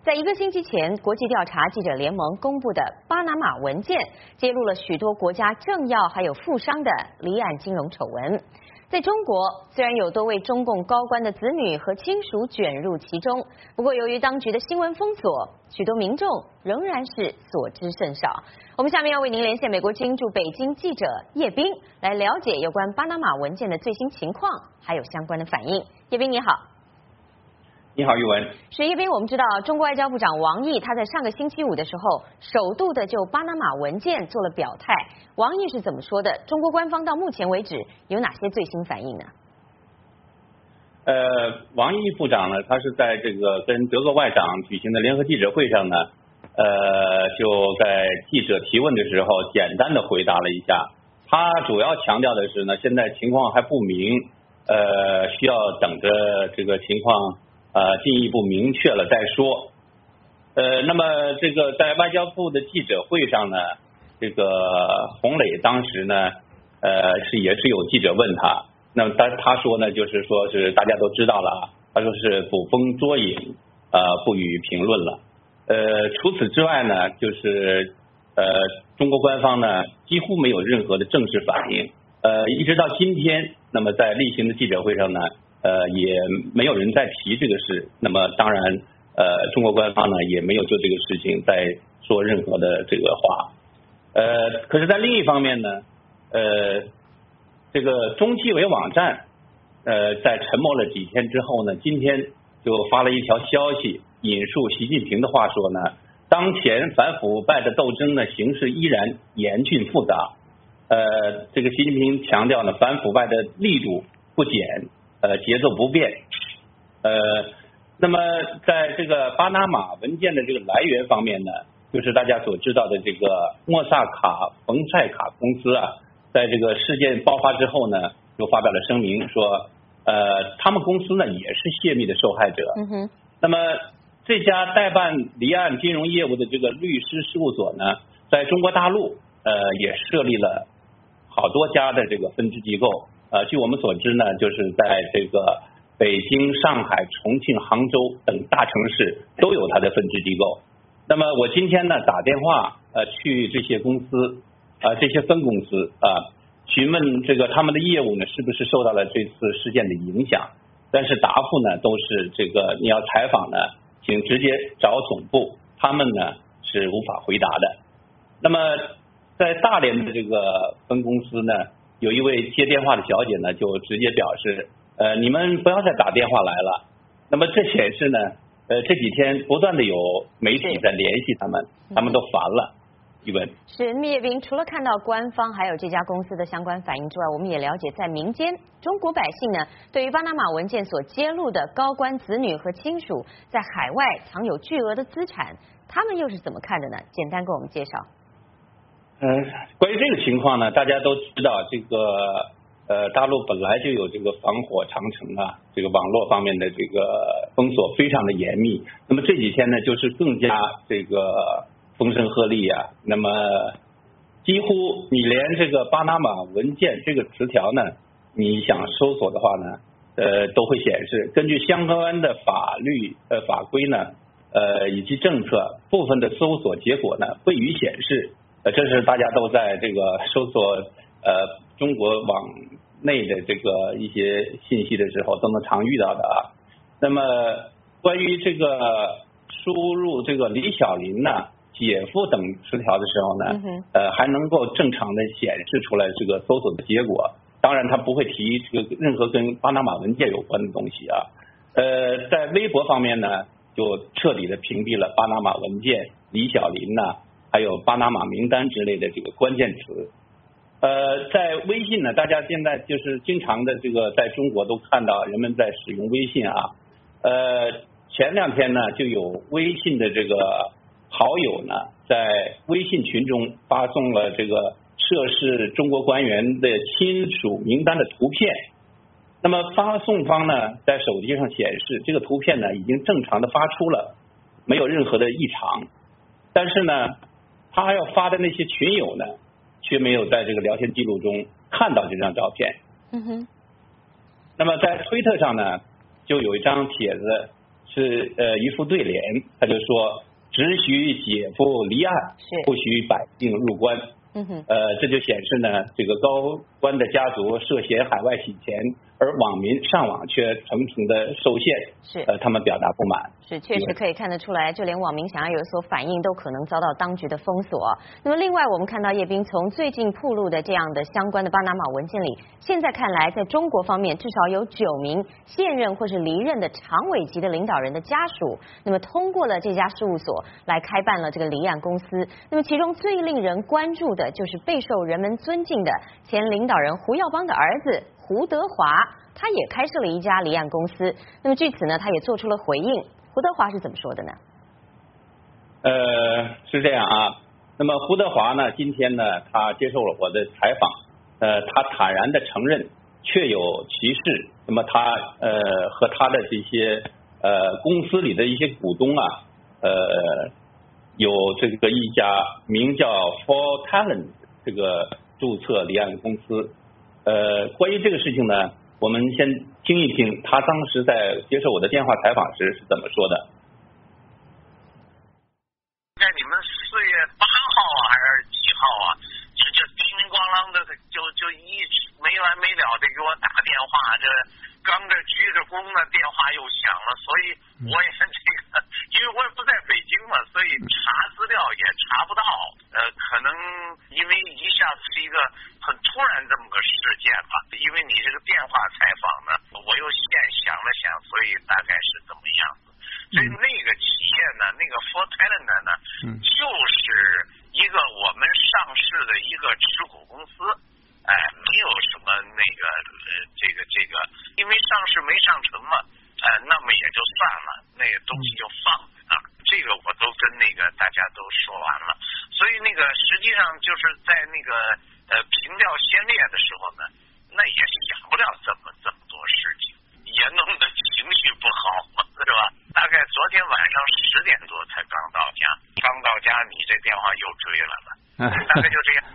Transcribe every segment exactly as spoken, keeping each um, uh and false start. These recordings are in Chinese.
在一个星期前，国际调查记者联盟公布的巴拿马文件，揭露了许多国家政要还有富商的离岸金融丑闻。在中国，虽然有多位中共高官的子女和亲属卷入其中，不过由于当局的新闻封锁，许多民众仍然是所知甚少。我们下面要为您连线美国之音驻北京记者叶冰，来了解有关巴拿马文件的最新情况，还有相关的反应。叶冰你好。 你好，玉文。 是叶冰，我们知道中国外交部长王毅他在上个星期五的时候，首度的就巴拿马文件做了表态。王毅是怎么说的？中国官方到目前为止有哪些最新反应呢？ 呃，王毅部长呢，他是在这个跟德国外长举行的联合记者会上呢，呃，就在记者提问的时候，简单的回答了一下。他主要强调的是呢，现在情况还不明，呃，需要等着这个情况。呃，进一步明确了再说。呃，那么这个在外交部的记者会上呢，这个洪磊当时呢，呃，是也是有记者问他，那么他他说呢，就是说是大家都知道了，他说是捕风捉影，呃，不予评论了。呃，除此之外呢，就是呃，中国官方呢几乎没有任何的正式反应，呃，一直到今天，那么在例行的记者会上呢。呃，也没有人再提这个事。那么当然，呃，中国官方呢也没有就这个事情再说任何的这个话。呃，可是，在另一方面呢，呃，这个中纪委网站，呃，在沉默了几天之后呢，今天就发了一条消息，引述习近平的话说呢，当前反腐败的斗争呢形势依然严峻复杂。呃，这个习近平强调呢，反腐败的力度不减。呃，节奏不变，呃，那么在这个巴拿马文件的这个来源方面呢，就是大家所知道的这个莫萨卡冯塞卡公司啊，在这个事件爆发之后呢，就发表了声明说，呃，他们公司呢也是泄密的受害者。 嗯哼。 那么这家代办离岸金融业务的这个律师事务所呢，在中国大陆呃也设立了好多家的这个分支机构。呃，据我们所知呢，就是在这个北京、上海、重庆、杭州等大城市都有它的分支机构。那么我今天呢打电话呃去这些公司啊、呃、这些分公司啊、呃、询问这个他们的业务呢是不是受到了这次事件的影响，但是答复呢都是这个你要采访呢，请直接找总部，他们呢是无法回答的。那么在大连的这个分公司呢。有一位接电话的小姐呢，就直接表示，呃，你们不要再打电话来了。那么这显示呢，呃，这几天不断的有媒体在联系他们，他们都烦了。一问是聂冰，除了看到官方还有这家公司的相关反应之外，我们也了解在民间，中国百姓呢，对于巴拿马文件所揭露的高官子女和亲属在海外藏有巨额的资产，他们又是怎么看的呢？简单给我们介绍。 呃，关于这个情况呢，大家都知道，这个呃，大陆本来就有这个防火长城啊，这个网络方面的这个封锁非常的严密。那么这几天呢，就是更加这个风声鹤唳啊。那么几乎你连这个巴拿马文件这个词条呢，你想搜索的话呢，呃，都会显示。根据相关的法律呃法规呢，呃以及政策，部分的搜索结果呢会予显示。呃，这是大家都在这个搜索呃中国网内的这个一些信息的时候都能常遇到的啊。那么关于这个输入这个李小林呢、姐夫等词条的时候呢， 嗯、 呃还能够正常的显示出来这个搜索的结果。当然，他不会提这个任何跟巴拿马文件有关的东西啊。呃，在微博方面呢，就彻底的屏蔽了巴拿马文件、李小林呐、啊。还有巴拿马名单之类的这个关键词，呃，在微信呢，大家现在就是经常的这个在中国都看到人们在使用微信啊，呃，前两天呢就有微信的这个好友呢，在微信群中发送了这个涉事中国官员的亲属名单的图片，那么发送方呢在手机上显示这个图片呢已经正常的发出了，没有任何的异常，但是呢。他要发的那些群友呢，却没有在这个聊天记录中看到这张照片。 嗯哼。 那么在推特上呢，就有一张帖子是呃一副对联，他就说只许姐夫离岸，不许百姓入关。 嗯哼， 呃，这就显示呢，这个高官的家族涉嫌海外洗钱，而网民上网却层层的受限， 是呃，他们表达不满。 是，确实可以看得出来，就连网民想要有所反应，都可能遭到当局的封锁。那么，另外我们看到叶斌从最近曝露的这样的相关的巴拿马文件里，现在看来，在中国方面至少有九名现任或是离任的常委级的领导人的家属，那么通过了这家事务所来开办了这个离岸公司。那么，其中最令人关注的就是备受人们尊敬的前领导人胡耀邦的儿子胡德华，他也开设了一家离岸公司。那么，据此呢，他也做出了回应。胡德华是怎么说的呢？ 呃，是这样啊。那么胡德华呢，今天呢，他接受了我的采访，呃，他坦然的承认确有其事。那么他呃和他的这些呃公司里的一些股东啊，呃，有这个一家名叫 For Talent 这个注册离岸公司。呃，关于这个事情呢，我们先听一听他当时在接受我的电话采访时是怎么说的。 在你们四月八号啊，还是几号啊？就就叮铃咣啷的，就就一直没完没了的给我打电话，这刚这鞠着躬呢，电话又响了，所以我也这个，因为我也不在北京嘛，所以查资料也查不到。呃，可能因为一下子是一个很突然这么个事件吧，因为你这个电话采访呢，我又现想了想，所以大概是怎么样子。所以那个企业呢，那个 For Talent 呢，就是一个我们上市的一个持股公司，哎，没有什么那个呃这个这个，因为上市没上成嘛，呃，那么也就算了，那个东西就放在那儿。这个我都跟那个大家都说完了，所以那个实际上就是在那个呃评调先烈的时候呢，那也想不了这么这么多事情，也弄得情绪不好，是吧？大概昨天晚上十点多才刚到家，刚到家你这电话又追来了，大概就这样。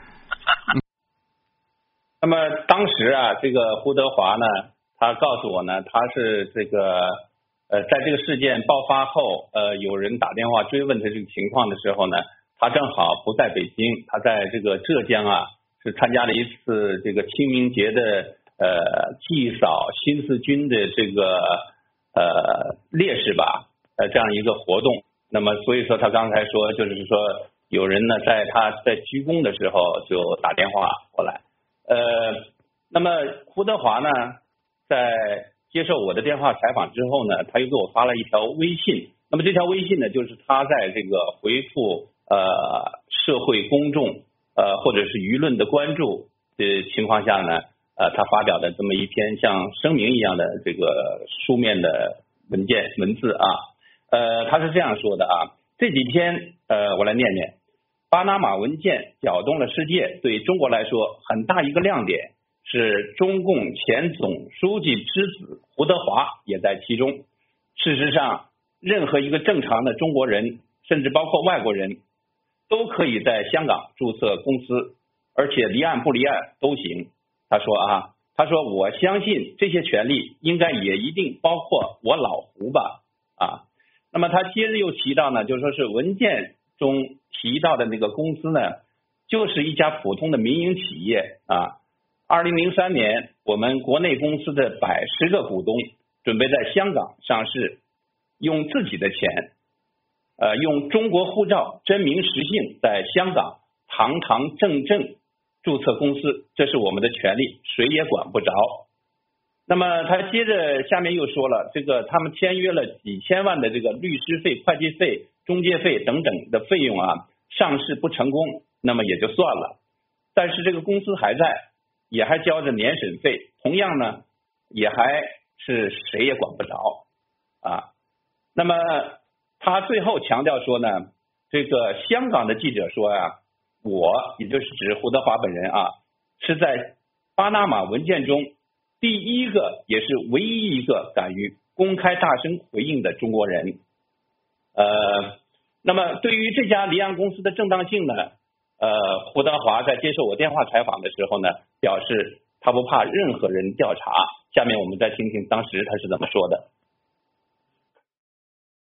那么当时啊，这个胡德华呢，他告诉我呢，他是这个呃，在这个事件爆发后，呃，有人打电话追问他这个情况的时候呢，他正好不在北京，他在这个浙江啊，是参加了一次这个清明节的呃祭扫新四军的这个呃烈士吧，呃这样一个活动。那么所以说他刚才说，就是说有人呢在他在鞠躬的时候就打电话过来。呃，那么胡德华呢，在接受我的电话采访之后呢，他又给我发了一条微信。那么这条微信呢，就是他在这个回复呃社会公众呃或者是舆论的关注的情况下呢，呃他发表的这么一篇像声明一样的这个书面的文件文字啊。呃，他是这样说的啊，这几天呃我来念念。巴拿马文件搅动了世界，对中国来说很大一个亮点是中共前总书记之子胡德华也在其中。事实上，任何一个正常的中国人，甚至包括外国人，都可以在香港注册公司，而且离岸不离岸都行。他说啊，他说我相信这些权利应该也一定包括我老胡吧啊。那么他接着又提到呢，就说是文件中提到的那个公司呢，就是一家普通的民营企业啊。二零零三年，我们国内公司的百十个股东准备在香港上市，用自己的钱，呃，用中国护照真名实姓在香港堂堂正正注册公司，这是我们的权利，谁也管不着。那么他接着下面又说了，这个他们签约了几千万的这个律师费、会计费、中介费等等的费用啊，上市不成功，那么也就算了，但是这个公司还在，也还交着年审费，同样呢，也还是谁也管不着啊。那么他最后强调说呢，这个香港的记者说啊，我也就是指胡德华本人啊，是在巴拿马文件中第一个也是唯一一个敢于公开大声回应的中国人。呃，那么对于这家离岸公司的正当性呢，呃，胡德华在接受我电话采访的时候呢，表示他不怕任何人调查。下面我们再听听当时他是怎么说的。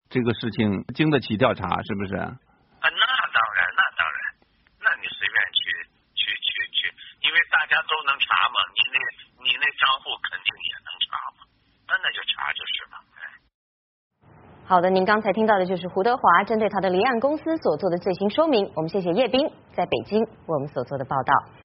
这个事情经得起调查，是不是？ 啊，那当然，那当然，那你随便去去去去，因为大家都能查嘛，你那你那账户肯定也能查嘛，那那就查就是了。 好的，您刚才听到的就是胡德华针对他的离岸公司所做的最新说明。我们谢谢叶斌在北京为我们所做的报道。